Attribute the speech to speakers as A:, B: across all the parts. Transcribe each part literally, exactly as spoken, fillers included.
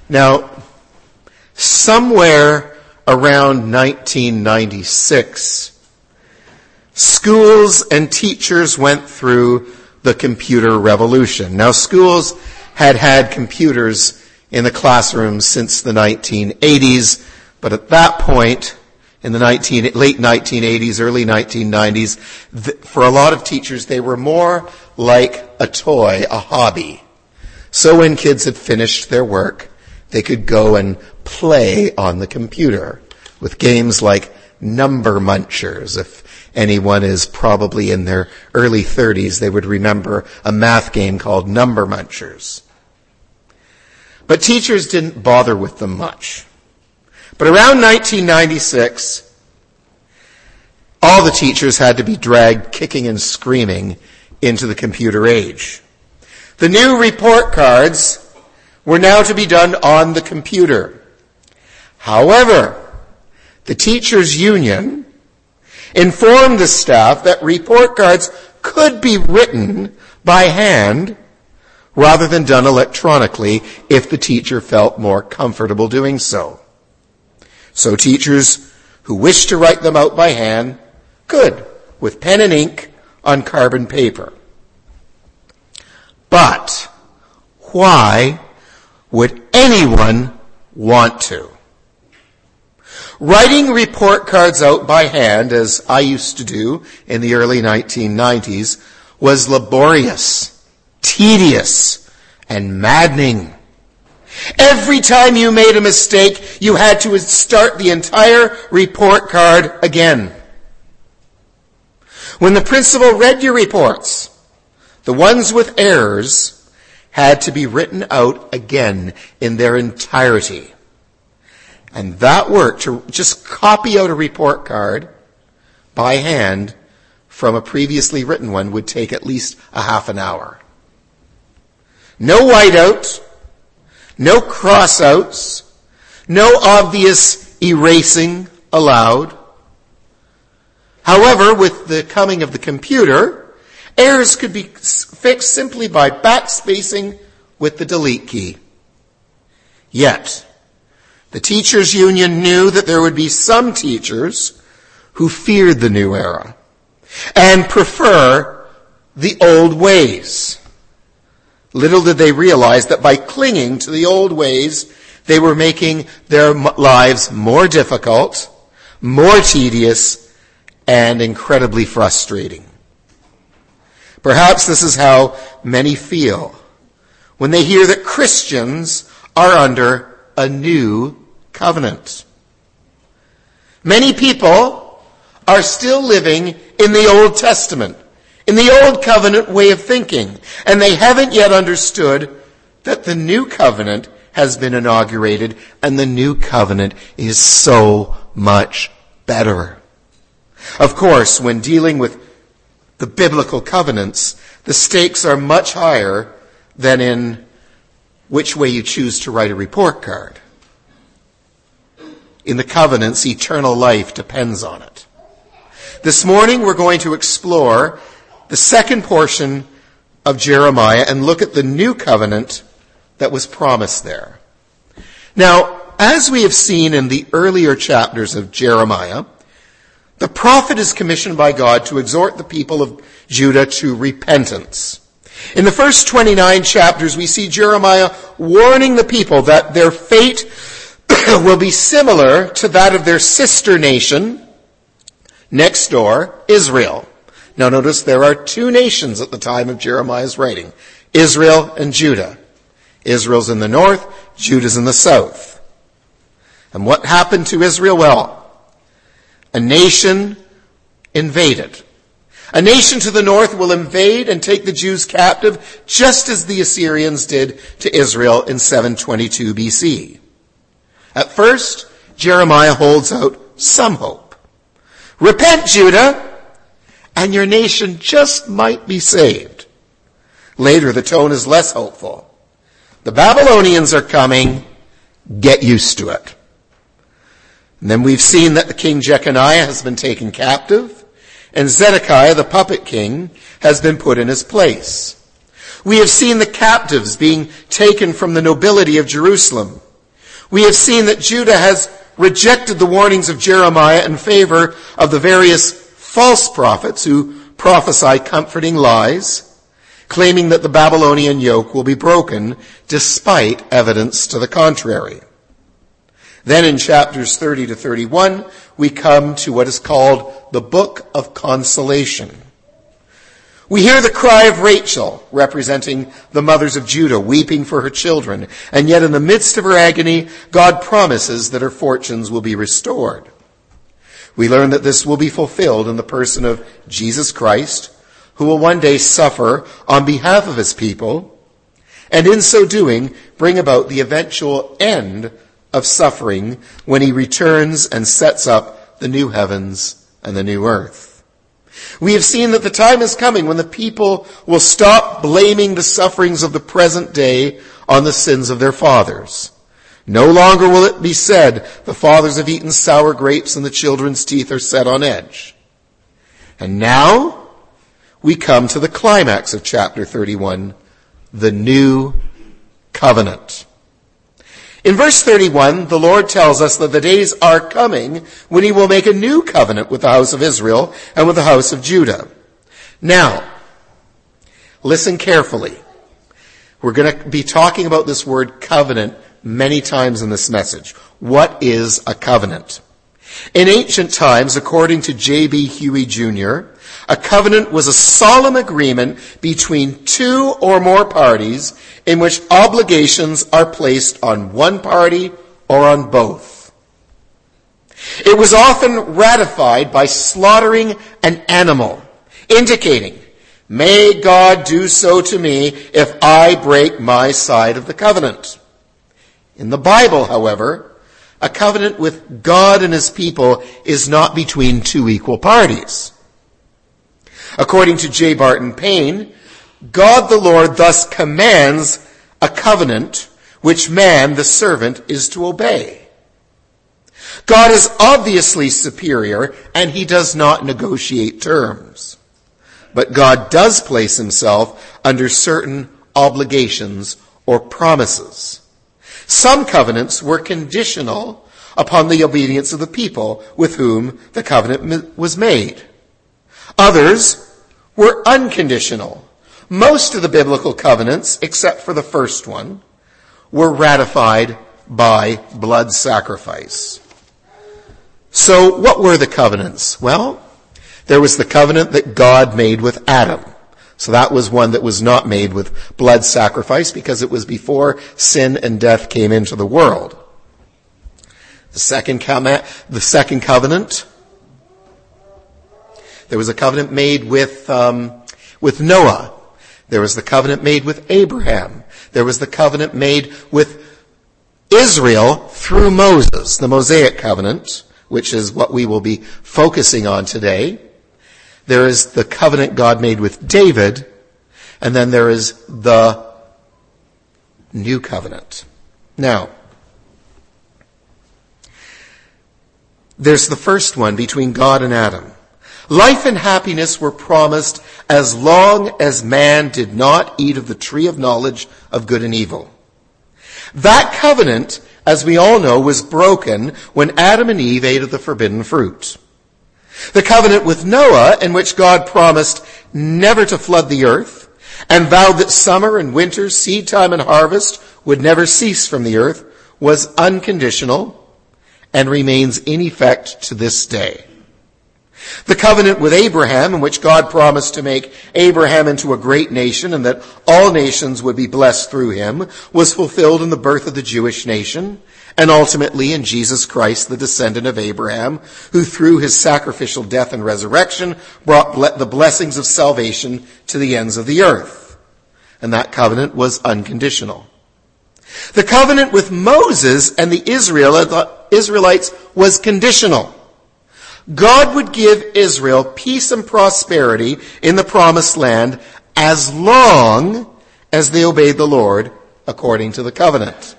A: Now, somewhere around nineteen ninety-six, schools and teachers went through the computer revolution. Now, schools had had computers in the classrooms since the nineteen eighties, but at that point, in the nineteen, late nineteen eighties, early nineteen nineties, th- for a lot of teachers, they were more like a toy, a hobby. So when kids had finished their work, they could go and play on the computer with games like Number Munchers. If anyone is probably in their early thirties, they would remember a math game called Number Munchers. But teachers didn't bother with them much. But around nineteen ninety-six, all the teachers had to be dragged kicking and screaming into the computer age. The new report cards were now to be done on the computer. However, the teachers' union informed the staff that report cards could be written by hand rather than done electronically if the teacher felt more comfortable doing so. So teachers who wished to write them out by hand could, with pen and ink on carbon paper. But why would anyone want to? Writing report cards out by hand, as I used to do in the early nineteen nineties, was laborious, tedious, and maddening. Every time you made a mistake, you had to start the entire report card again. When the principal read your reports, the ones with errors had to be written out again in their entirety. And that work, to just copy out a report card by hand from a previously written one, would take at least a half an hour. No whiteout, no crossouts, no obvious erasing allowed. However, with the coming of the computer, errors could be fixed simply by backspacing with the delete key. Yet, the teachers' union knew that there would be some teachers who feared the new era and prefer the old ways. Little did they realize that by clinging to the old ways, they were making their lives more difficult, more tedious, and incredibly frustrating. Perhaps this is how many feel when they hear that Christians are under a new covenant. Many people are still living in the Old Testament, in the Old Covenant way of thinking, and they haven't yet understood that the New Covenant has been inaugurated, and the New Covenant is so much better. Of course, when dealing with the biblical covenants, the stakes are much higher than in which way you choose to write a report card. In the covenants, eternal life depends on it. This morning, we're going to explore the second portion of Jeremiah and look at the new covenant that was promised there. Now, as we have seen in the earlier chapters of Jeremiah, the prophet is commissioned by God to exhort the people of Judah to repentance. In the first twenty-nine chapters, we see Jeremiah warning the people that their fate will be similar to that of their sister nation next door, Israel. Now notice there are two nations at the time of Jeremiah's writing, Israel and Judah. Israel's in the north, Judah's in the south. And what happened to Israel? Well, a nation invaded. A nation to the north will invade and take the Jews captive, just as the Assyrians did to Israel in seven twenty-two B C. At first, Jeremiah holds out some hope. Repent, Judah, and your nation just might be saved. Later, the tone is less hopeful. The Babylonians are coming. Get used to it. And then we've seen that the king Jeconiah has been taken captive, and Zedekiah, the puppet king, has been put in his place. We have seen the captives being taken from the nobility of Jerusalem. We have seen that Judah has rejected the warnings of Jeremiah in favor of the various false prophets who prophesy comforting lies, claiming that the Babylonian yoke will be broken despite evidence to the contrary. Then in chapters thirty to thirty-one, we come to what is called the Book of Consolation. We hear the cry of Rachel, representing the mothers of Judah, weeping for her children, and yet in the midst of her agony, God promises that her fortunes will be restored. We learn that this will be fulfilled in the person of Jesus Christ, who will one day suffer on behalf of his people, and in so doing, bring about the eventual end of suffering when he returns and sets up the new heavens and the new earth. We have seen that the time is coming when the people will stop blaming the sufferings of the present day on the sins of their fathers. No longer will it be said, the fathers have eaten sour grapes and the children's teeth are set on edge. And now we come to the climax of chapter thirty-one, the new covenant. In verse thirty-one, the Lord tells us that the days are coming when he will make a new covenant with the house of Israel and with the house of Judah. Now, listen carefully. We're going to be talking about this word covenant many times in this message. What is a covenant? In ancient times, according to J B Huey Junior, a covenant was a solemn agreement between two or more parties in which obligations are placed on one party or on both. It was often ratified by slaughtering an animal, indicating, "May God do so to me if I break my side of the covenant." In the Bible, however, a covenant with God and his people is not between two equal parties. According to J. Barton Payne, God the Lord thus commands a covenant which man, the servant, is to obey. God is obviously superior and he does not negotiate terms. But God does place himself under certain obligations or promises. Some covenants were conditional upon the obedience of the people with whom the covenant was made. Others were unconditional. Most of the biblical covenants, except for the first one, were ratified by blood sacrifice. So what were the covenants? Well, there was the covenant that God made with Adam. So that was one that was not made with blood sacrifice because it was before sin and death came into the world. The second, com- the second covenant, there was a covenant made with, um, with Noah. There was the covenant made with Abraham. There was the covenant made with Israel through Moses, the Mosaic covenant, which is what we will be focusing on today. There is the covenant God made with David, and then there is the new covenant. Now, there's the first one between God and Adam. Life and happiness were promised as long as man did not eat of the tree of knowledge of good and evil. That covenant, as we all know, was broken when Adam and Eve ate of the forbidden fruit. The covenant with Noah, in which God promised never to flood the earth and vowed that summer and winter, seed time and harvest would never cease from the earth, was unconditional and remains in effect to this day. The covenant with Abraham, in which God promised to make Abraham into a great nation and that all nations would be blessed through him, was fulfilled in the birth of the Jewish nation and ultimately in Jesus Christ, the descendant of Abraham, who through his sacrificial death and resurrection brought ble- the blessings of salvation to the ends of the earth. And that covenant was unconditional. The covenant with Moses and the Israelites was conditional. God would give Israel peace and prosperity in the promised land as long as they obeyed the Lord according to the covenant.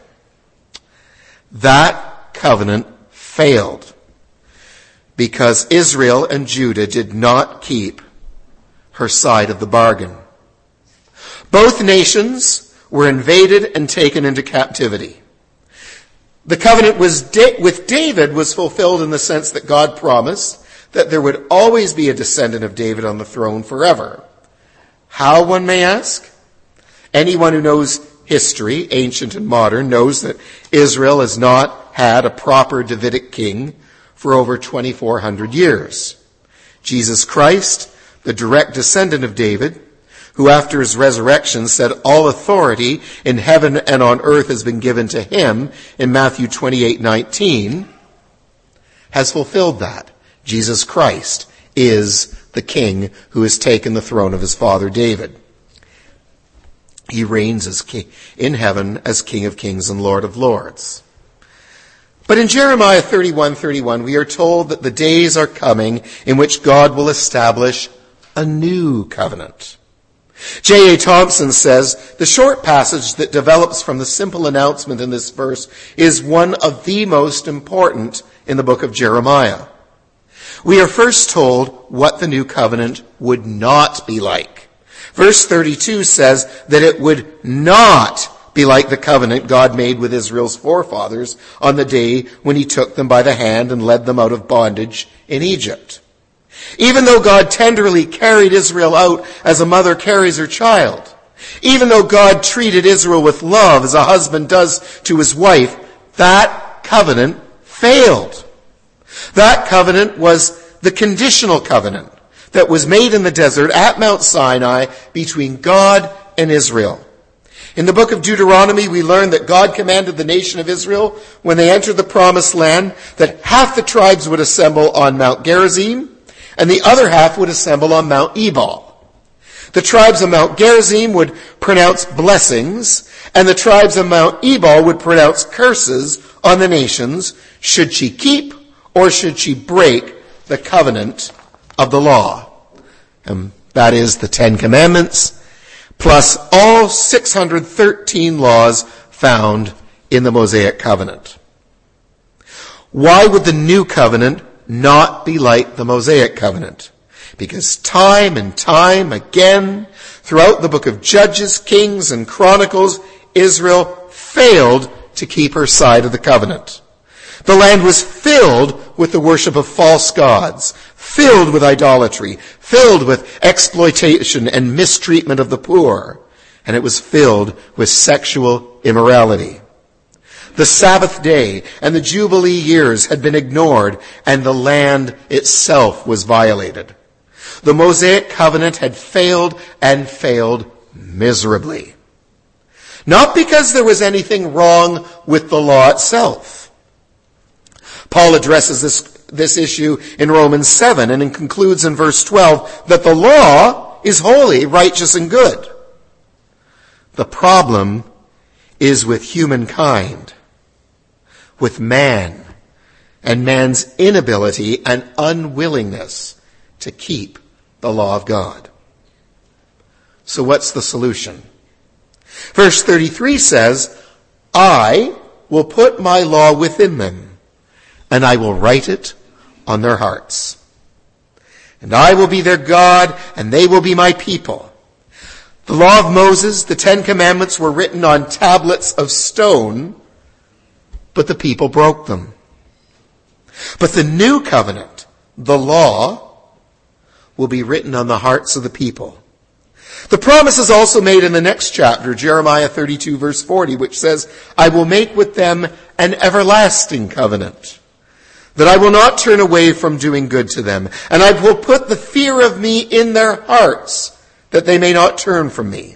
A: That covenant failed because Israel and Judah did not keep her side of the bargain. Both nations were invaded and taken into captivity. The covenant was da- with David was fulfilled in the sense that God promised that there would always be a descendant of David on the throne forever. How, one may ask? Anyone who knows history, ancient and modern, knows that Israel has not had a proper Davidic king for over twenty-four hundred years. Jesus Christ, the direct descendant of David, who after his resurrection said all authority in heaven and on earth has been given to him in Matthew twenty-eight nineteen, has fulfilled that. Jesus Christ is the king who has taken the throne of his father David. He reigns as king in heaven as King of Kings and Lord of Lords. But in Jeremiah thirty-one thirty-one, we are told that the days are coming in which God will establish a new covenant. J A Thompson says, the short passage that develops from the simple announcement in this verse is one of the most important in the book of Jeremiah. We are first told what the new covenant would not be like. Verse thirty-two says that it would not be like the covenant God made with Israel's forefathers on the day when he took them by the hand and led them out of bondage in Egypt. Even though God tenderly carried Israel out as a mother carries her child, even though God treated Israel with love as a husband does to his wife, that covenant failed. That covenant was the conditional covenant that was made in the desert at Mount Sinai between God and Israel. In the book of Deuteronomy, we learn that God commanded the nation of Israel, when they entered the promised land, that half the tribes would assemble on Mount Gerizim, and the other half would assemble on Mount Ebal. The tribes of Mount Gerizim would pronounce blessings, and the tribes of Mount Ebal would pronounce curses on the nations, should she keep or should she break the covenant of the law. And that is the Ten Commandments, plus all six hundred thirteen laws found in the Mosaic covenant. Why would the new covenant not be like the Mosaic covenant? Because time and time again, throughout the book of Judges, Kings, and Chronicles, Israel failed to keep her side of the covenant. The land was filled with the worship of false gods, filled with idolatry, filled with exploitation and mistreatment of the poor, and it was filled with sexual immorality. The Sabbath day and the Jubilee years had been ignored, and the land itself was violated. The Mosaic covenant had failed and failed miserably. Not because there was anything wrong with the law itself. Paul addresses this, this issue in Romans seven and concludes in verse twelve that the law is holy, righteous, and good. The problem is with humankind, with man, and man's inability and unwillingness to keep the law of God. So what's the solution? Verse thirty-three says, I will put my law within them, and I will write it on their hearts. And I will be their God, and they will be my people. The law of Moses, the Ten Commandments, were written on tablets of stone, but the people broke them. But the new covenant, the law, will be written on the hearts of the people. The promise is also made in the next chapter, Jeremiah thirty-two verse forty, which says, I will make with them an everlasting covenant, that I will not turn away from doing good to them, and I will put the fear of me in their hearts, that they may not turn from me.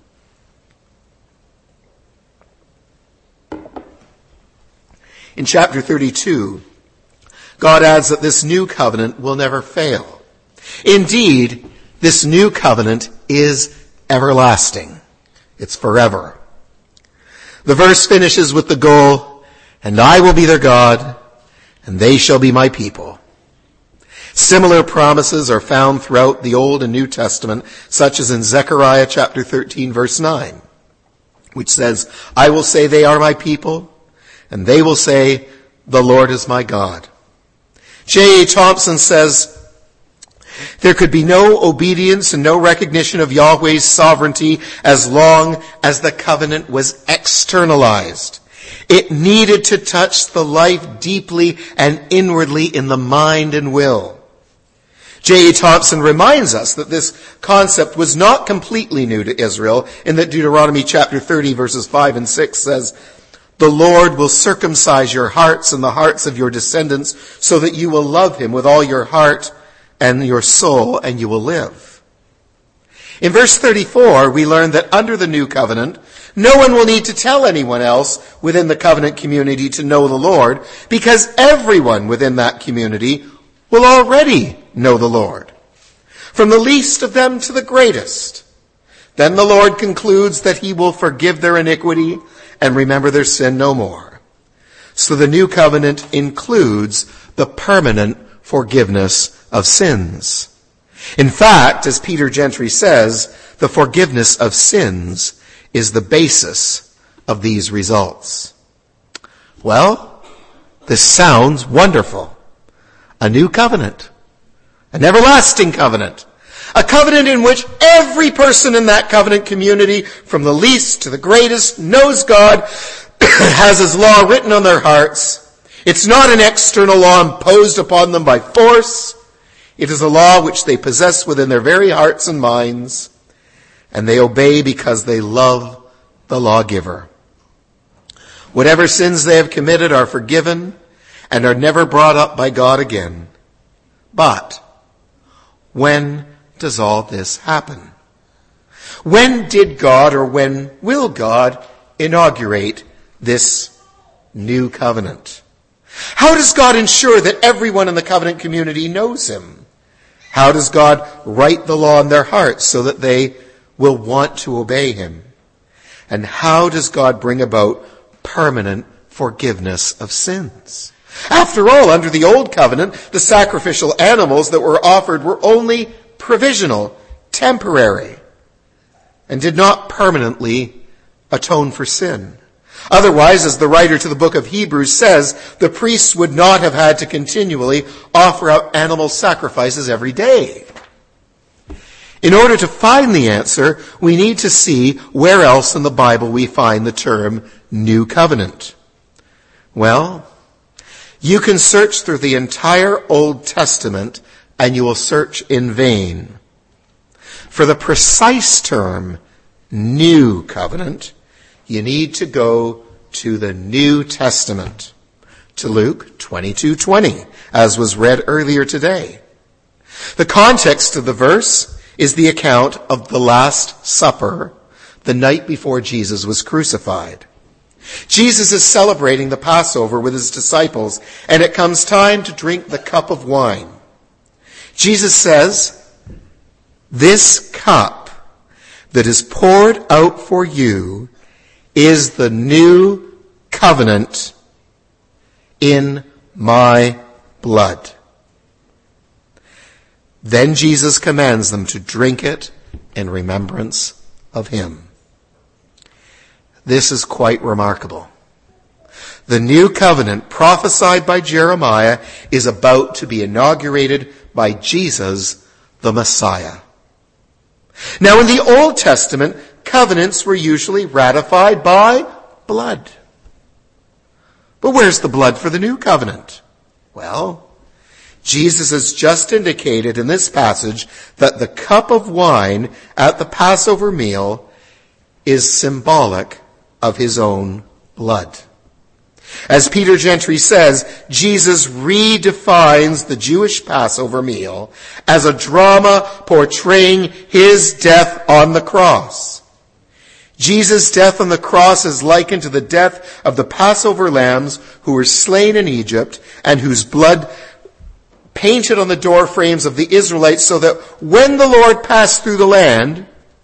A: In chapter thirty-two, God adds that this new covenant will never fail. Indeed, this new covenant is everlasting. It's forever. The verse finishes with the goal, and I will be their God, and they shall be my people. Similar promises are found throughout the Old and New Testament, such as in Zechariah chapter thirteen verse nine, which says, I will say they are my people, and they will say, the Lord is my God. J A Thompson says, there could be no obedience and no recognition of Yahweh's sovereignty as long as the covenant was externalized. It needed to touch the life deeply and inwardly in the mind and will. J E. Thompson reminds us that this concept was not completely new to Israel, in that Deuteronomy chapter thirty verses five and six says, "The Lord will circumcise your hearts and the hearts of your descendants so that you will love him with all your heart and your soul, and you will live." In verse thirty-four, we learn that under the new covenant, no one will need to tell anyone else within the covenant community to know the Lord, because everyone within that community will already know the Lord, from the least of them to the greatest. Then the Lord concludes that he will forgive their iniquity and remember their sin no more. So the new covenant includes the permanent forgiveness of sins. In fact, as Peter Gentry says, the forgiveness of sins is the basis of these results. Well, this sounds wonderful. A new covenant. An everlasting covenant. A covenant in which every person in that covenant community, from the least to the greatest, knows God, has his law written on their hearts. It's not an external law imposed upon them by force. It is a law which they possess within their very hearts and minds, and they obey because they love the lawgiver. Whatever sins they have committed are forgiven and are never brought up by God again. But when does all this happen? When did God, or when will God, inaugurate this new covenant? How does God ensure that everyone in the covenant community knows him? How does God write the law in their hearts so that they will want to obey him? And how does God bring about permanent forgiveness of sins? After all, under the old covenant, the sacrificial animals that were offered were only provisional, temporary, and did not permanently atone for sin. Otherwise, as the writer to the book of Hebrews says, the priests would not have had to continually offer up animal sacrifices every day. In order to find the answer, we need to see where else in the Bible we find the term New Covenant. Well, you can search through the entire Old Testament and you will search in vain for the precise term New Covenant. You need to go to the New Testament, to Luke twenty-two twenty, as was read earlier today. The context of the verse is the account of the Last Supper, the night before Jesus was crucified. Jesus is celebrating the Passover with his disciples, and it comes time to drink the cup of wine. Jesus says, "This cup that is poured out for you is the new covenant in my blood." Then Jesus commands them to drink it in remembrance of him. This is quite remarkable. The new covenant prophesied by Jeremiah is about to be inaugurated by Jesus, the Messiah. Now, in the Old Testament, covenants were usually ratified by blood. But where's the blood for the new covenant? Well, Jesus has just indicated in this passage that the cup of wine at the Passover meal is symbolic of his own blood. As Peter Gentry says, Jesus redefines the Jewish Passover meal as a drama portraying his death on the cross. Jesus' death on the cross is likened to the death of the Passover lambs who were slain in Egypt and whose blood painted on the door frames of the Israelites so that when the Lord passed through the land,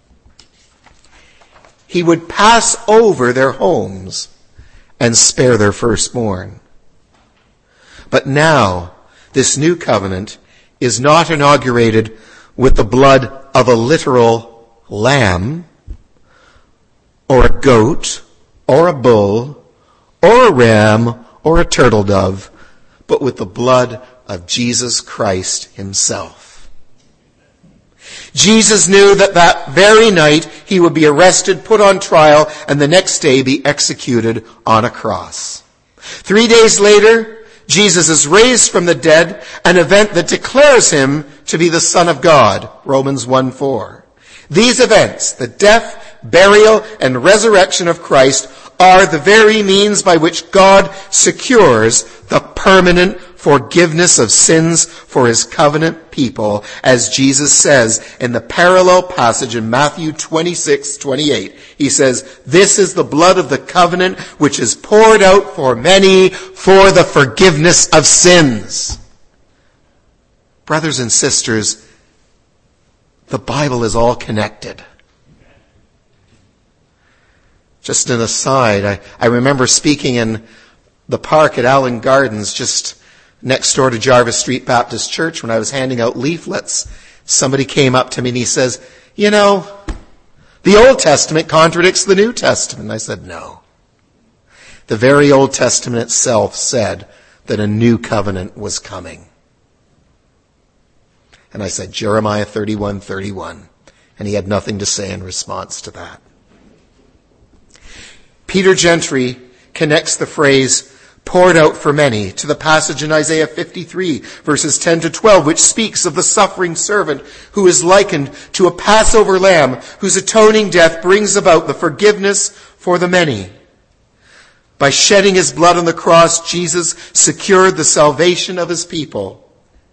A: he would pass over their homes and spare their firstborn. But now, this new covenant is not inaugurated with the blood of a literal lamb, or a goat, or a bull, or a ram, or a turtle dove, but with the blood of Jesus Christ himself. Jesus knew that that very night he would be arrested, put on trial, and the next day be executed on a cross. Three days later, Jesus is raised from the dead, an event that declares him to be the Son of God, Romans one four. These events, the death, burial, and resurrection of Christ, are the very means by which God secures the permanent forgiveness of sins for his covenant people, as Jesus says in the parallel passage in Matthew twenty-six twenty-eight. He says, "This is the blood of the covenant which is poured out for many for the forgiveness of sins." Brothers and sisters, the Bible is all connected. Just an aside, I, I remember speaking in the park at Allen Gardens, just next door to Jarvis Street Baptist Church, when I was handing out leaflets. Somebody came up to me and he says, "You know, the Old Testament contradicts the New Testament." And I said, "No. The very Old Testament itself said that a new covenant was coming." And I said, Jeremiah thirty-one thirty-one. And he had nothing to say in response to that. Peter Gentry connects the phrase "poured out for many" to the passage in Isaiah fifty-three, verses ten to twelve, which speaks of the suffering servant who is likened to a Passover lamb whose atoning death brings about the forgiveness for the many. By shedding his blood on the cross, Jesus secured the salvation of his people.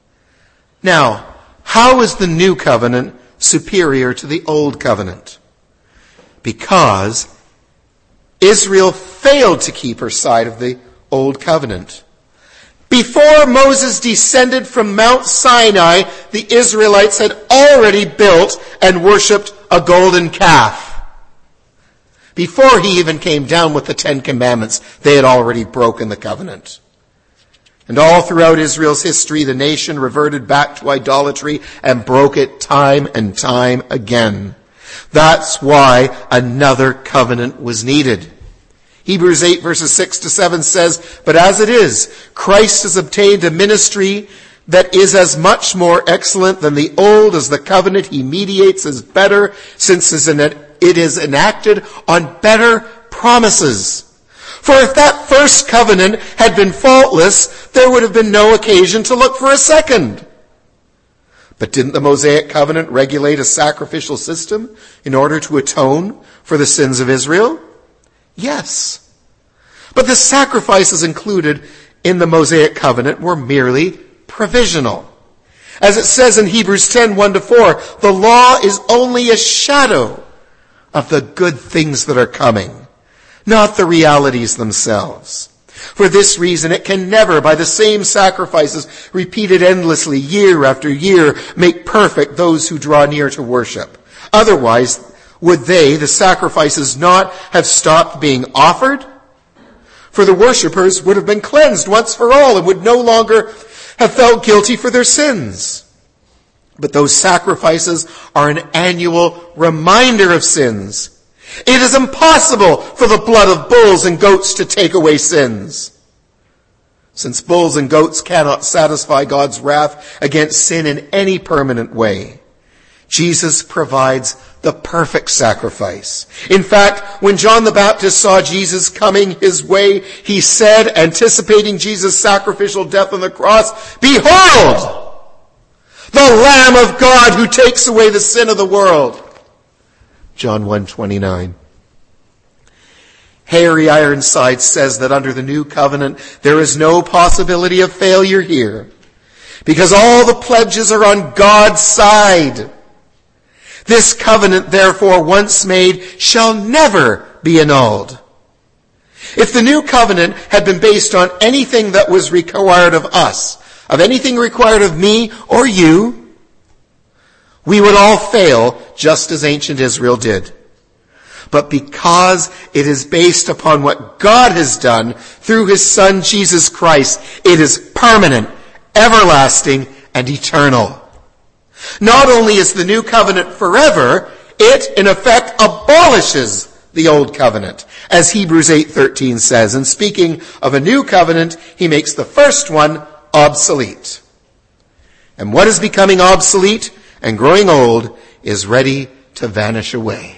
A: Now, how is the new covenant superior to the old covenant? Because Israel failed to keep her side of the old covenant. Before Moses descended from Mount Sinai, the Israelites had already built and worshipped a golden calf. Before he even came down with the Ten Commandments, they had already broken the covenant. And all throughout Israel's history, the nation reverted back to idolatry and broke it time and time again. That's why another covenant was needed. Hebrews eight verses six to seven says, "But as it is, Christ has obtained a ministry that is as much more excellent than the old as the covenant he mediates is better, since it is enacted on better promises. For if that first covenant had been faultless, there would have been no occasion to look for a second." But didn't the Mosaic covenant regulate a sacrificial system in order to atone for the sins of Israel? Yes. But the sacrifices included in the Mosaic covenant were merely provisional. As it says in Hebrews ten one to four, the law is only a shadow of the good things that are coming, not the realities themselves. For this reason, it can never, by the same sacrifices repeated endlessly year after year, make perfect those who draw near to worship. Otherwise, would they, the sacrifices, not have stopped being offered? For the worshippers would have been cleansed once for all and would no longer have felt guilty for their sins. But those sacrifices are an annual reminder of sins. It is impossible for the blood of bulls and goats to take away sins. Since bulls and goats cannot satisfy God's wrath against sin in any permanent way, Jesus provides the perfect sacrifice. In fact, when John the Baptist saw Jesus coming his way, he said, anticipating Jesus' sacrificial death on the cross, "Behold, the Lamb of God who takes away the sin of the world." John one twenty-nine. Harry Ironside says that under the new covenant, there is no possibility of failure here, because all the pledges are on God's side. This covenant, therefore, once made, shall never be annulled. If the new covenant had been based on anything that was required of us, of anything required of me or you, we would all fail just as ancient Israel did. But because it is based upon what God has done through his Son, Jesus Christ, it is permanent, everlasting, and eternal. Not only is the new covenant forever, it in effect abolishes the old covenant, as Hebrews eight thirteen says. And speaking of a new covenant, he makes the first one obsolete. And what is becoming obsolete and growing old is ready to vanish away.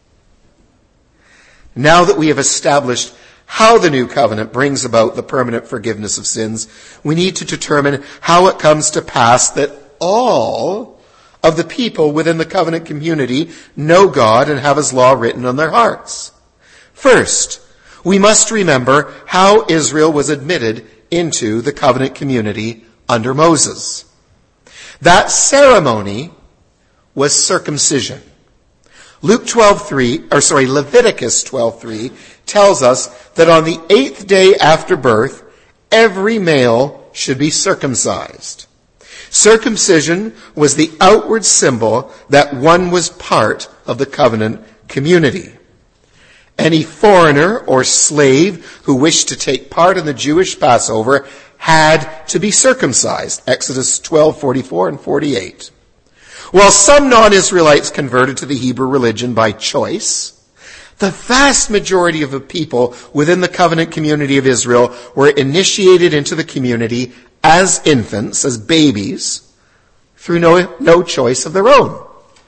A: Now that we have established how the new covenant brings about the permanent forgiveness of sins, we need to determine how it comes to pass that all of the people within the covenant community know God and have his law written on their hearts. First, we must remember how Israel was admitted into the covenant community under Moses. That ceremony was circumcision. Luke twelve three, or sorry, Leviticus twelve three tells us that on the eighth day after birth, every male should be circumcised. Circumcision was the outward symbol that one was part of the covenant community. Any foreigner or slave who wished to take part in the Jewish Passover had to be circumcised. Exodus twelve forty-four and forty-eight. While some non-Israelites converted to the Hebrew religion by choice, the vast majority of the people within the covenant community of Israel were initiated into the community as infants, as babies, through no, no choice of their own.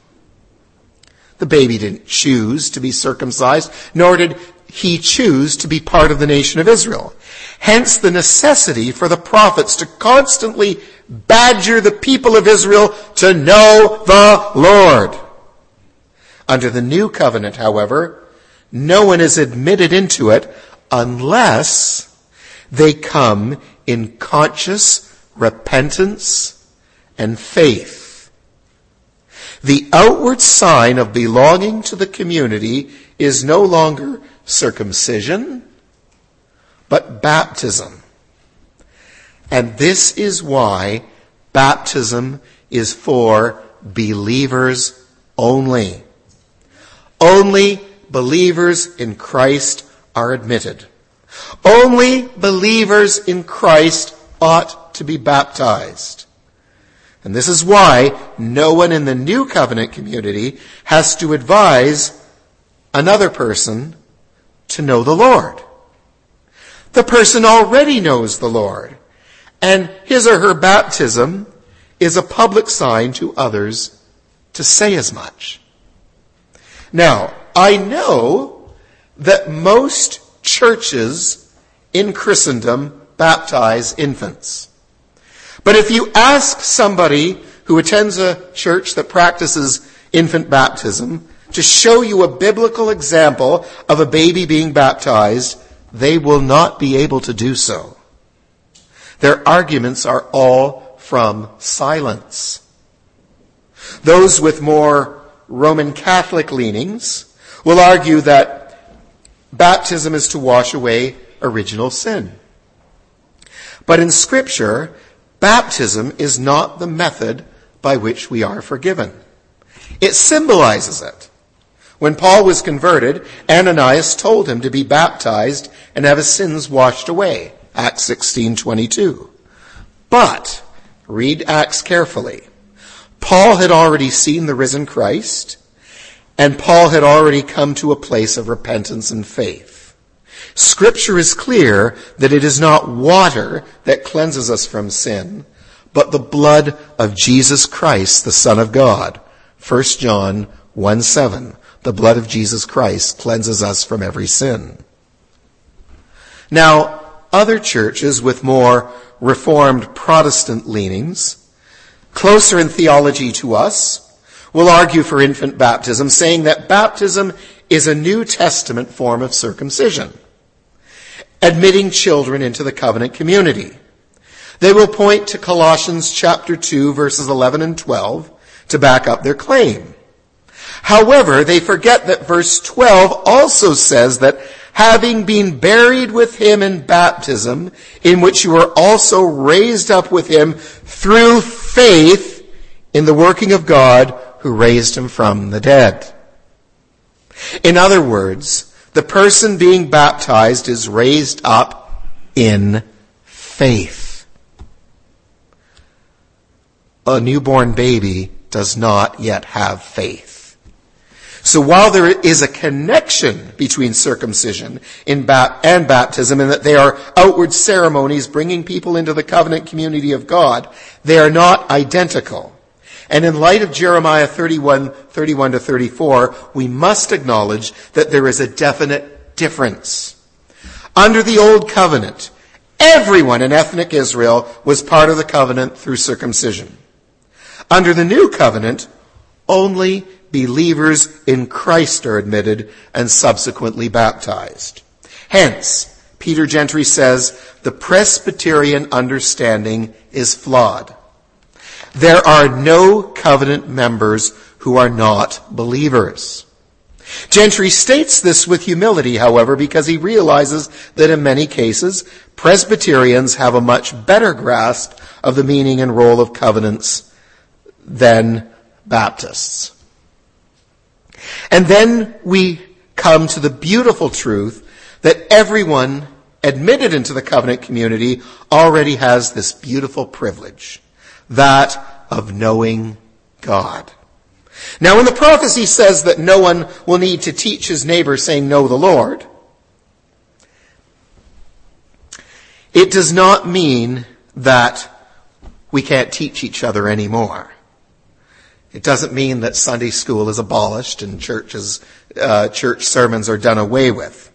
A: The baby didn't choose to be circumcised, nor did he choose to be part of the nation of Israel. Hence the necessity for the prophets to constantly badger the people of Israel to know the Lord. Under the new covenant, however, no one is admitted into it unless they come in conscious repentance and faith. The outward sign of belonging to the community is no longer circumcision, but baptism. And this is why baptism is for believers only. Only believers in Christ are admitted. Only believers in Christ ought to be baptized. And this is why no one in the new covenant community has to advise another person to know the Lord. The person already knows the Lord, and his or her baptism is a public sign to others to say as much. Now, I know that most churches in Christendom baptize infants. But if you ask somebody who attends a church that practices infant baptism to show you a biblical example of a baby being baptized, they will not be able to do so. Their arguments are all from silence. Those with more Roman Catholic leanings will argue that baptism is to wash away original sin. But in Scripture, baptism is not the method by which we are forgiven. It symbolizes it. When Paul was converted, Ananias told him to be baptized and have his sins washed away. Acts sixteen twenty-two. But, read Acts carefully. Paul had already seen the risen Christ, and Paul had already come to a place of repentance and faith. Scripture is clear that it is not water that cleanses us from sin, but the blood of Jesus Christ, the Son of God. First John one seven. The blood of Jesus Christ cleanses us from every sin. Now, other churches with more Reformed Protestant leanings, closer in theology to us, will argue for infant baptism, saying that baptism is a New Testament form of circumcision, admitting children into the covenant community. They will point to Colossians chapter two, verses eleven and twelve to back up their claim. However, they forget that verse twelve also says that having been buried with him in baptism, in which you were also raised up with him through faith in the working of God who raised him from the dead. In other words, the person being baptized is raised up in faith. A newborn baby does not yet have faith. So while there is a connection between circumcision and baptism, in that they are outward ceremonies bringing people into the covenant community of God, they are not identical. And in light of Jeremiah thirty-one, thirty-one to thirty-four, we must acknowledge that there is a definite difference. Under the Old Covenant, everyone in ethnic Israel was part of the covenant through circumcision. Under the New Covenant, only believers in Christ are admitted and subsequently baptized. Hence, Peter Gentry says, the Presbyterian understanding is flawed. There are no covenant members who are not believers. Gentry states this with humility, however, because he realizes that in many cases, Presbyterians have a much better grasp of the meaning and role of covenants than Baptists. And then we come to the beautiful truth that everyone admitted into the covenant community already has this beautiful privilege, that of knowing God. Now, when the prophecy says that no one will need to teach his neighbor saying, know the Lord, it does not mean that we can't teach each other anymore. It doesn't mean that Sunday school is abolished and churches, uh, church sermons are done away with.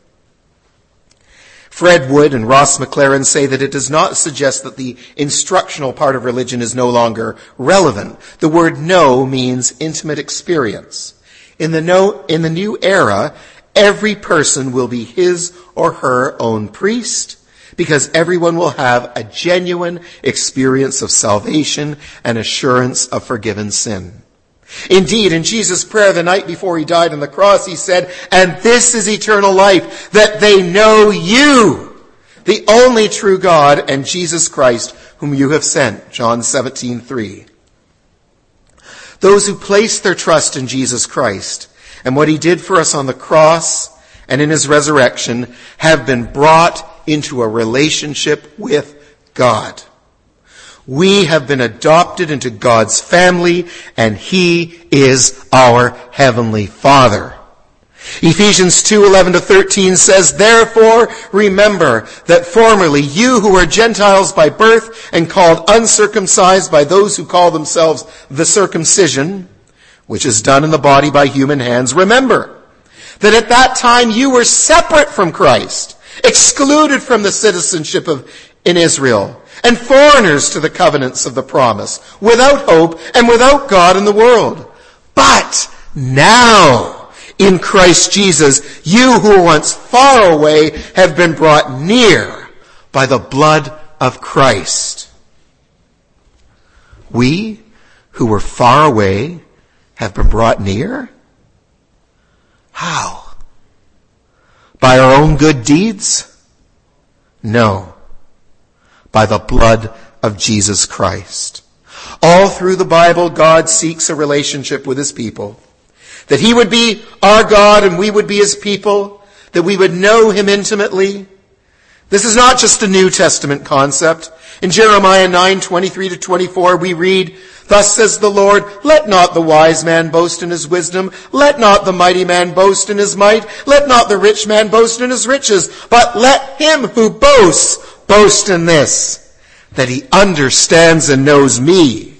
A: Fred Wood and Ross McLaren say that it does not suggest that the instructional part of religion is no longer relevant. The word know means intimate experience. In the, no, in the new era, every person will be his or her own priest because everyone will have a genuine experience of salvation and assurance of forgiven sin. Indeed, in Jesus' prayer the night before he died on the cross, he said, and this is eternal life, that they know you, the only true God, and Jesus Christ, whom you have sent. John seventeen three. Those who place their trust in Jesus Christ and what he did for us on the cross and in his resurrection have been brought into a relationship with God. We have been adopted into God's family, and he is our heavenly Father. Ephesians two eleven to thirteen says, therefore remember that formerly you who were Gentiles by birth and called uncircumcised by those who call themselves the circumcision, which is done in the body by human hands, remember that at that time you were separate from Christ, excluded from the citizenship of in Israel, and foreigners to the covenants of the promise, without hope and without God in the world. But now, in Christ Jesus, you who were once far away have been brought near by the blood of Christ. We who were far away have been brought near? How? By our own good deeds? No. By the blood of Jesus Christ. All through the Bible, God seeks a relationship with his people. That he would be our God and we would be his people. That we would know him intimately. This is not just a New Testament concept. In Jeremiah nine twenty-three to twenty-four, we read, thus says the Lord, let not the wise man boast in his wisdom. Let not the mighty man boast in his might. Let not the rich man boast in his riches. But let him who boasts boast in this, that he understands and knows me.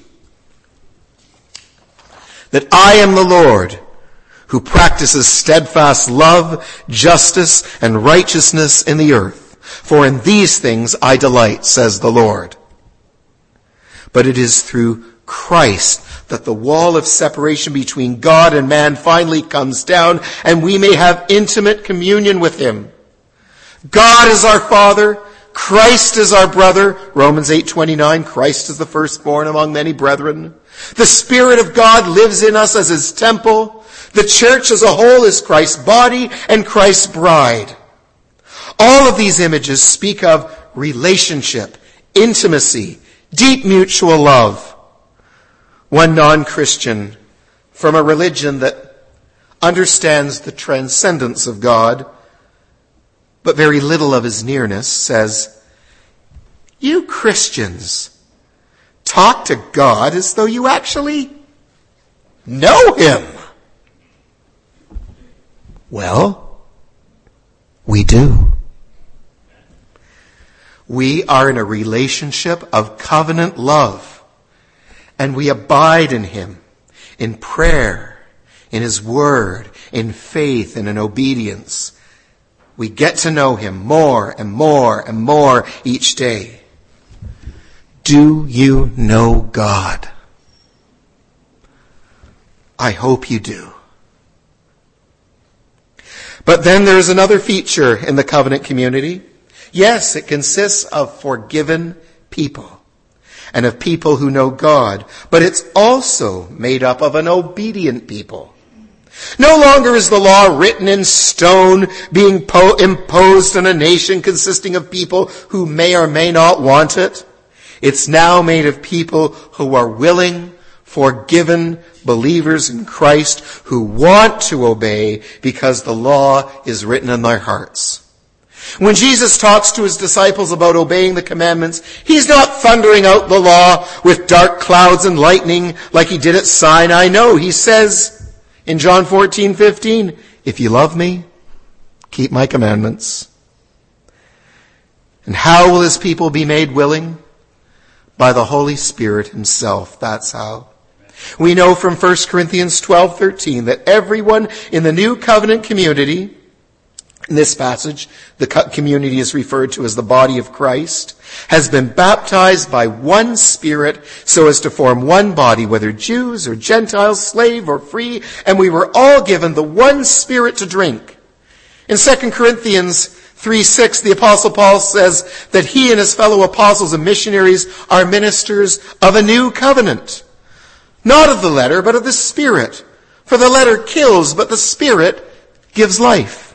A: That I am the Lord, who practices steadfast love, justice, and righteousness in the earth. For in these things I delight, says the Lord. But it is through Christ that the wall of separation between God and man finally comes down, and we may have intimate communion with him. God is our Father. Christ is our brother. Romans eight twenty-nine, Christ is the firstborn among many brethren. The Spirit of God lives in us as his temple. The church as a whole is Christ's body and Christ's bride. All of these images speak of relationship, intimacy, deep mutual love. One non-Christian from a religion that understands the transcendence of God, but very little of his nearness, says, you Christians talk to God as though you actually know him. Well, we do. We are in a relationship of covenant love. and we abide in him, in prayer, in his word, in faith, and in obedience, we get to know him more and more and more each day. Do you know God? I hope you do. But then there's another feature in the covenant community. Yes, it consists of forgiven people and of people who know God, but it's also made up of an obedient people. No longer is the law written in stone, being po- imposed on a nation consisting of people who may or may not want it. It's now made of people who are willing, forgiven believers in Christ who want to obey because the law is written in their hearts. When Jesus talks to his disciples about obeying the commandments, he's not thundering out the law with dark clouds and lightning like he did at Sinai. No, he says in John fourteen fifteen, if you love me, keep my commandments. And how will his people be made willing? By the Holy Spirit himself. That's how. We know from First Corinthians twelve thirteen that everyone in the new covenant community, in this passage, the community is referred to as the body of Christ, has been baptized by one Spirit so as to form one body, whether Jews or Gentiles, slave or free, and we were all given the one Spirit to drink. In Second Corinthians three six, the Apostle Paul says that he and his fellow apostles and missionaries are ministers of a new covenant. Not of the letter, but of the Spirit. For the letter kills, but the Spirit gives life.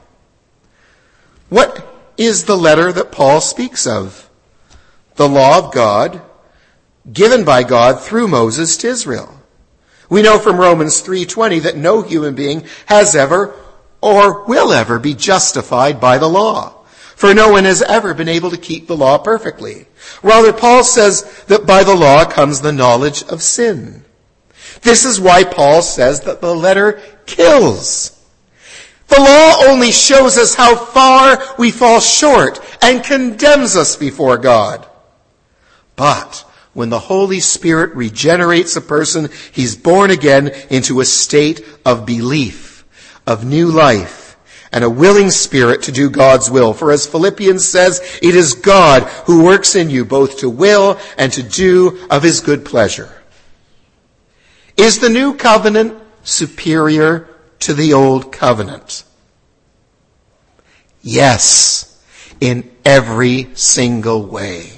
A: What is the letter that Paul speaks of? The law of God, given by God through Moses to Israel. We know from Romans three twenty that no human being has ever or will ever be justified by the law. For no one has ever been able to keep the law perfectly. Rather, Paul says that by the law comes the knowledge of sin. This is why Paul says that the letter kills. The law only shows us how far we fall short and condemns us before God. But when the Holy Spirit regenerates a person, he's born again into a state of belief, of new life, and a willing spirit to do God's will. For as Philippians says, it is God who works in you both to will and to do of his good pleasure. Is the new covenant superior to the old covenant? Yes, in every single way.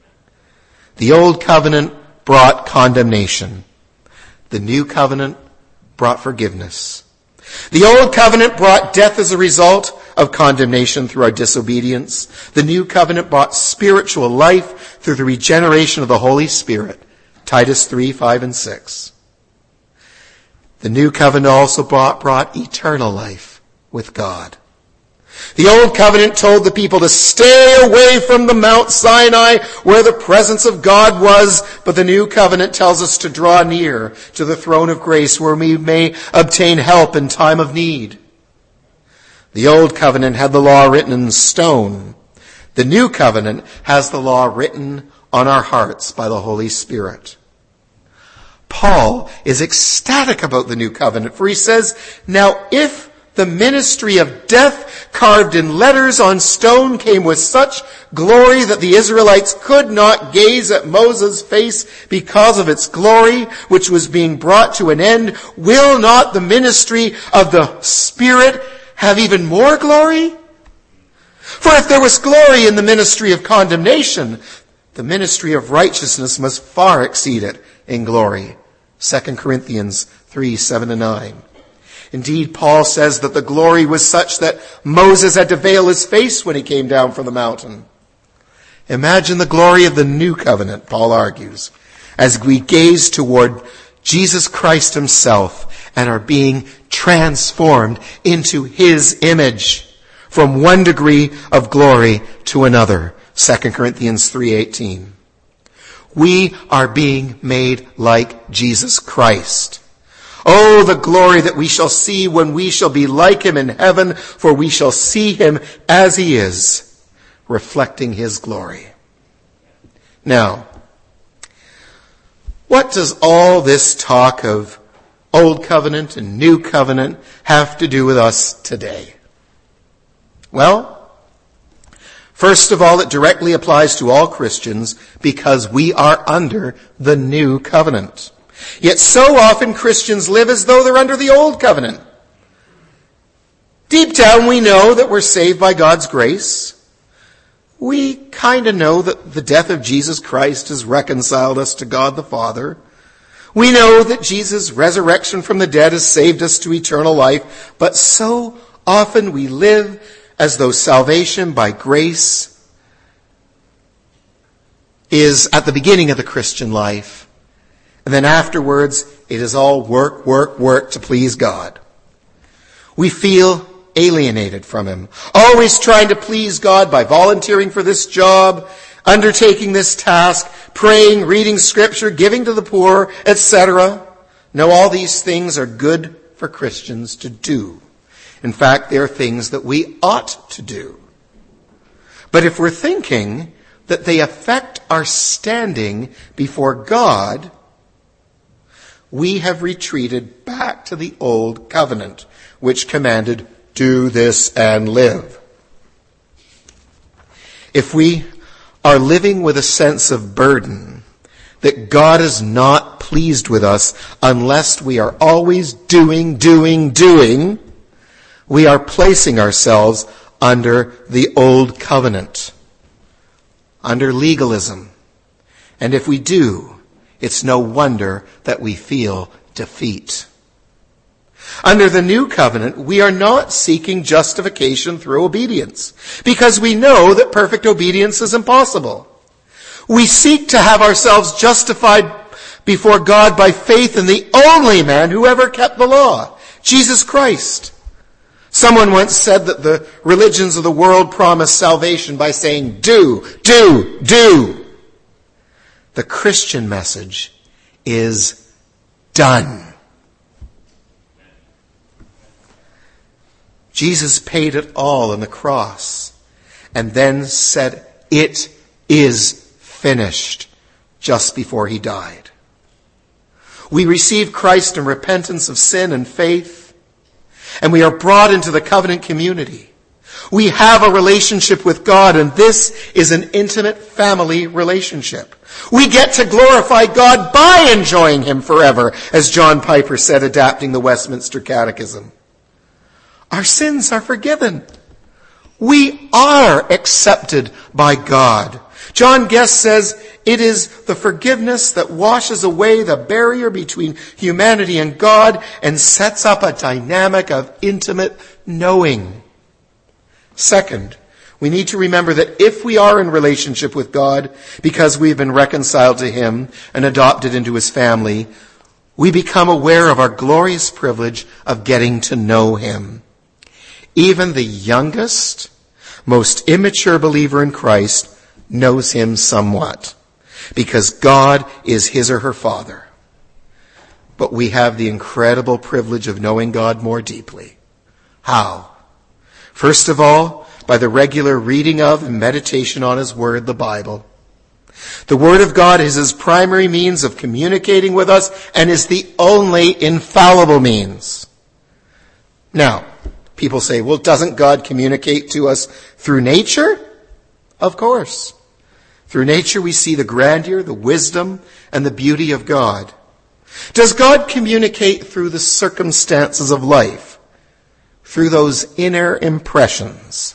A: The old covenant brought condemnation. The new covenant brought forgiveness. The old covenant brought death as a result of condemnation through our disobedience. The new covenant brought spiritual life through the regeneration of the Holy Spirit. Titus three, five, and six. The new covenant also brought, brought eternal life with God. The old covenant told the people to stay away from the Mount Sinai where the presence of God was, but the new covenant tells us to draw near to the throne of grace where we may obtain help in time of need. The old covenant had the law written in stone. The new covenant has the law written on our hearts by the Holy Spirit. Paul is ecstatic about the new covenant, for he says, now if the ministry of death carved in letters on stone came with such glory that the Israelites could not gaze at Moses' face because of its glory, which was being brought to an end, will not the ministry of the Spirit have even more glory? For if there was glory in the ministry of condemnation, the ministry of righteousness must far exceed it in glory. Second Corinthians three, seven and nine. Indeed, Paul says that the glory was such that Moses had to veil his face when he came down from the mountain. Imagine the glory of the new covenant, Paul argues, as we gaze toward Jesus Christ himself and are being transformed into his image from one degree of glory to another. Second Corinthians three eighteen. We are being made like Jesus Christ. Oh, the glory that we shall see when we shall be like him in heaven, for we shall see him as he is, reflecting his glory. Now, What does all this talk of Old Covenant and New Covenant have to do with us today? Well, first of all, it directly applies to all Christians because we are under the New Covenant. Yet so often Christians live as though they're under the Old Covenant. Deep down we know that we're saved by God's grace. We kind of know that the death of Jesus Christ has reconciled us to God the Father. We know that Jesus' resurrection from the dead has saved us to eternal life. But so often we live as though salvation by grace is at the beginning of the Christian life. And then afterwards, it is all work, work, work to please God. We feel alienated from him, always trying to please God by volunteering for this job, undertaking this task, praying, reading scripture, giving to the poor, et cetera. No, all these things are good for Christians to do. In fact, they are things that we ought to do. But if we're thinking that they affect our standing before God, we have retreated back to the old covenant, which commanded, do this and live. If we are living with a sense of burden that God is not pleased with us unless we are always doing, doing, doing, we are placing ourselves under the old covenant, under legalism. And if we do, it's no wonder that we feel defeat. Under the new covenant, we are not seeking justification through obedience, because we know that perfect obedience is impossible. We seek to have ourselves justified before God by faith in the only man who ever kept the law, Jesus Christ. Someone once said that the religions of the world promise salvation by saying, do, do, do. The Christian message is done. Jesus paid it all on the cross and then said, it is finished, just before he died. We receive Christ in repentance of sin and faith, and we are brought into the covenant community. We have a relationship with God, and this is an intimate family relationship. We get to glorify God by enjoying him forever, as John Piper said, adapting the Westminster Catechism. Our sins are forgiven. We are accepted by God. John Guest says, it is the forgiveness that washes away the barrier between humanity and God and sets up a dynamic of intimate knowing. Second, we need to remember that if we are in relationship with God because we've been reconciled to him and adopted into his family, we become aware of our glorious privilege of getting to know him. Even the youngest, most immature believer in Christ knows him somewhat, because God is his or her Father. But we have the incredible privilege of knowing God more deeply. How? First of all, by the regular reading of and meditation on his word, the Bible. The Word of God is his primary means of communicating with us and is the only infallible means. Now, people say, well, doesn't God communicate to us through nature? Of course. Through nature we see the grandeur, the wisdom, and the beauty of God. Does God communicate through the circumstances of life? Through those inner impressions?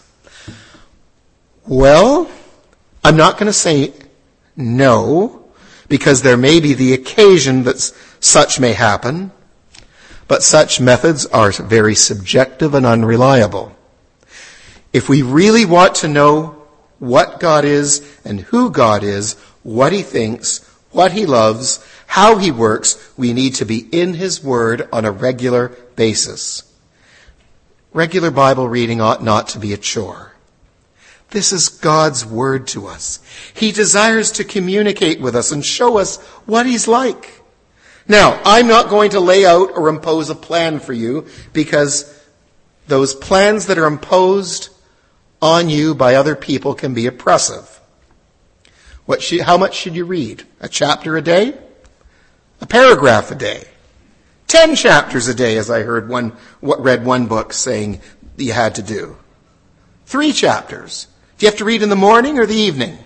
A: Well, I'm not going to say no, because there may be the occasion that such may happen. But such methods are very subjective and unreliable. If we really want to know what God is and who God is, what he thinks, what he loves, how he works, we need to be in his word on a regular basis. Regular Bible reading ought not to be a chore. This is God's word to us. He desires to communicate with us and show us what he's like. Now, I'm not going to lay out or impose a plan for you, because those plans that are imposed on you by other people can be oppressive. What should, how much should you read? A chapter a day? A paragraph a day. Ten chapters a day, as I heard one, read one book saying that you had to do. Three chapters. Do you have to read in the morning or the evening?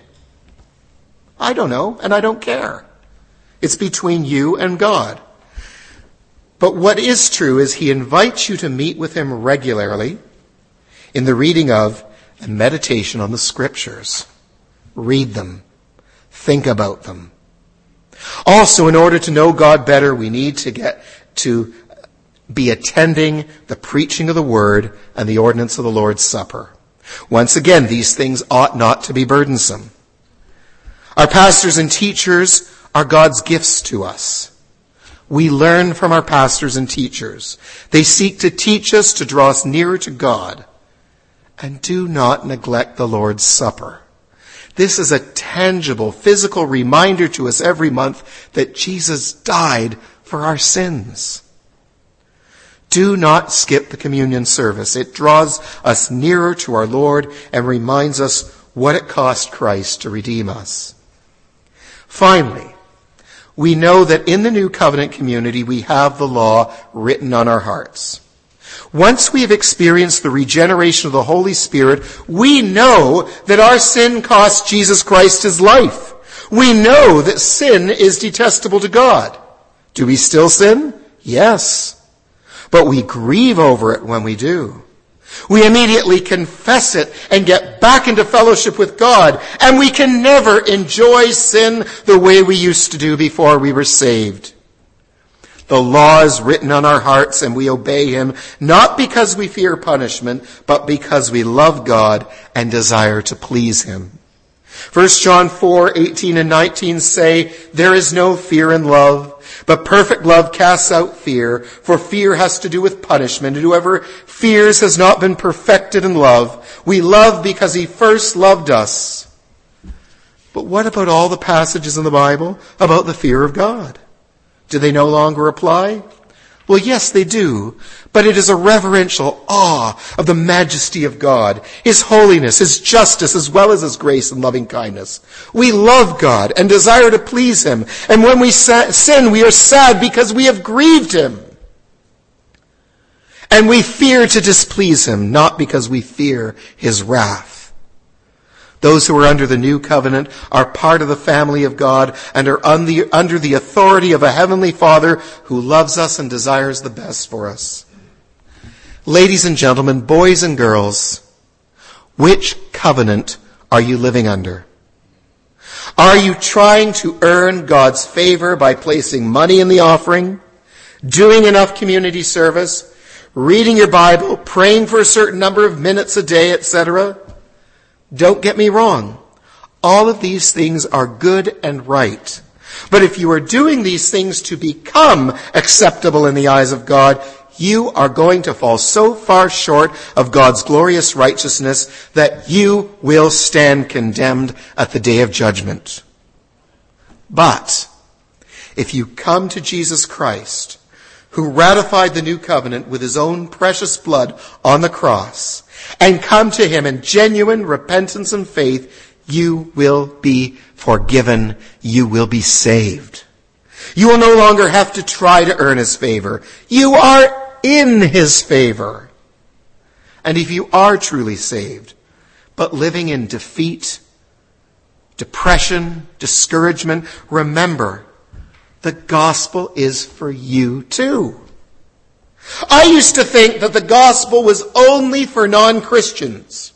A: I don't know, and I don't care. It's between you and God. But what is true is he invites you to meet with him regularly in the reading of and meditation on the scriptures. Read them. Think about them. Also, in order to know God better, we need to get to be attending the preaching of the word and the ordinance of the Lord's Supper. Once again, these things ought not to be burdensome. Our pastors and teachers are God's gifts to us. We learn from our pastors and teachers. They seek to teach us, to draw us nearer to God. And do not neglect the Lord's Supper. This is a tangible, physical reminder to us every month that Jesus died for our sins. Do not skip the communion service. It draws us nearer to our Lord and reminds us what it cost Christ to redeem us. Finally, we know that in the new covenant community we have the law written on our hearts. Once we have experienced the regeneration of the Holy Spirit, we know that our sin cost Jesus Christ his life. We know that sin is detestable to God. Do we still sin? Yes. But we grieve over it when we do. We immediately confess it and get back into fellowship with God, and we can never enjoy sin the way we used to do before we were saved. The law is written on our hearts and we obey him, not because we fear punishment, but because we love God and desire to please him. First John four, eighteen and nineteen say, there is no fear in love, but perfect love casts out fear, for fear has to do with punishment, and whoever fears has not been perfected in love. We love because he first loved us. But what about all the passages in the Bible about the fear of God? Do they no longer apply? Well, yes, they do. But it is a reverential awe of the majesty of God, his holiness, his justice, as well as his grace and loving kindness. We love God and desire to please him. And when we sin, we are sad because we have grieved him. And we fear to displease him, not because we fear his wrath. Those who are under the new covenant are part of the family of God and are under the authority of a heavenly Father who loves us and desires the best for us. Ladies and gentlemen, boys and girls, which covenant are you living under? Are you trying to earn God's favor by placing money in the offering, doing enough community service, reading your Bible, praying for a certain number of minutes a day, et cetera? Don't get me wrong. All of these things are good and right. But if you are doing these things to become acceptable in the eyes of God, you are going to fall so far short of God's glorious righteousness that you will stand condemned at the day of judgment. But if you come to Jesus Christ, who ratified the new covenant with his own precious blood on the cross, and come to him in genuine repentance and faith, you will be forgiven. You will be saved. You will no longer have to try to earn his favor. You are in his favor. And if you are truly saved, but living in defeat, depression, discouragement, remember, the gospel is for you too. I used to think that the gospel was only for non-Christians.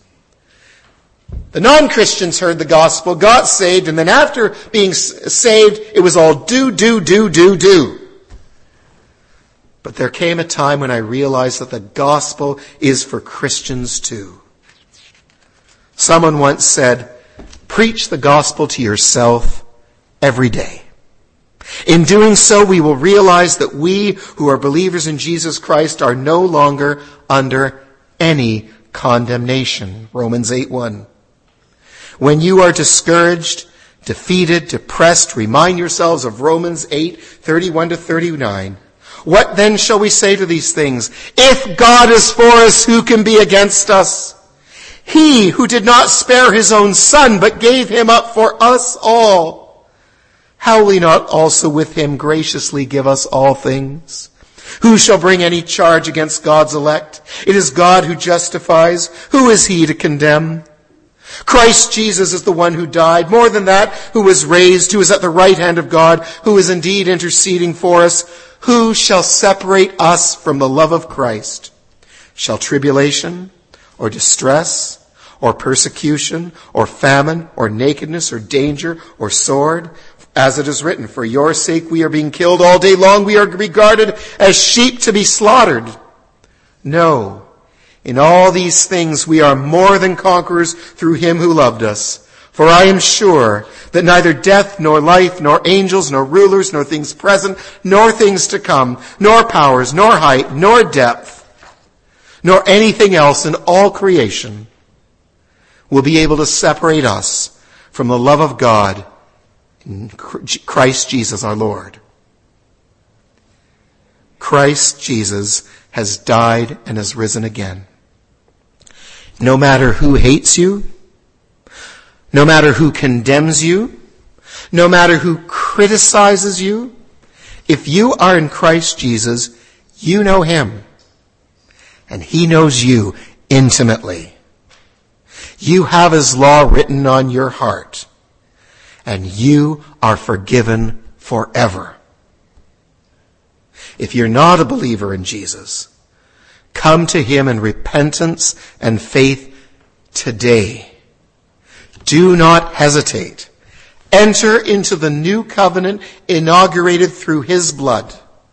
A: The non-Christians heard the gospel, got saved, and then after being saved, it was all do, do, do, do, do. But there came a time when I realized that the gospel is for Christians too. Someone once said, preach the gospel to yourself every day. In doing so, we will realize that we who are believers in Jesus Christ are no longer under any condemnation. Romans eight one. When you are discouraged, defeated, depressed, remind yourselves of Romans eight thirty-one to thirty-nine. What then shall we say to these things? If God is for us, who can be against us? He who did not spare his own son, but gave him up for us all, how will he not also with him graciously give us all things? Who shall bring any charge against God's elect? It is God who justifies. Who is he to condemn? Christ Jesus is the one who died. More than that, who was raised, who is at the right hand of God, who is indeed interceding for us. Who shall separate us from the love of Christ? Shall tribulation, or distress, or persecution, or famine, or nakedness, or danger, or sword? As it is written, for your sake we are being killed all day long. We are regarded as sheep to be slaughtered. No, in all these things we are more than conquerors through him who loved us. For I am sure that neither death, nor life, nor angels, nor rulers, nor things present, nor things to come, nor powers, nor height, nor depth, nor anything else in all creation will be able to separate us from the love of God in Christ Jesus our Lord. Christ Jesus has died and has risen again. No matter who hates you, no matter who condemns you, no matter who criticizes you, if you are in Christ Jesus, you know him, and he knows you intimately. You have his law written on your heart, and you are forgiven forever. If you're not a believer in Jesus, come to him in repentance and faith today. Do not hesitate. Enter into the new covenant inaugurated through his blood.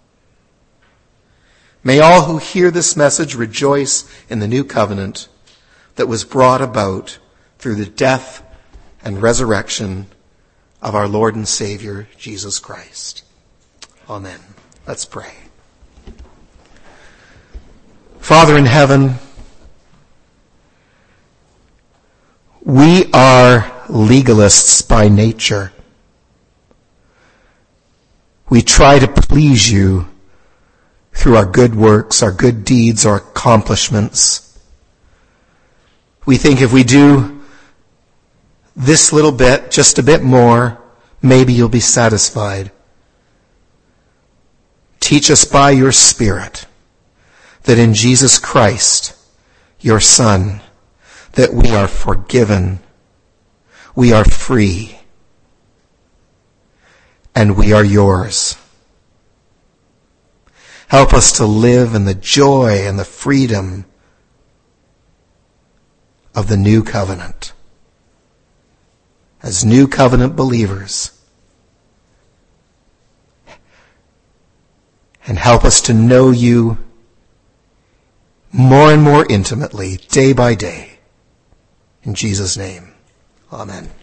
A: May all who hear this message rejoice in the new covenant that was brought about through the death and resurrection of our Lord and Savior, Jesus Christ. Amen. Let's pray. Father in heaven, we are legalists by nature. We try to please you through our good works, our good deeds, our accomplishments. We think if we do this little bit, just a bit more, maybe you'll be satisfied. Teach us by your Spirit that in Jesus Christ, your Son, that we are forgiven, we are free, and we are yours. Help us to live in the joy and the freedom of the new covenant. As new covenant believers. And help us to know you more and more intimately, day by day. In Jesus' name, amen.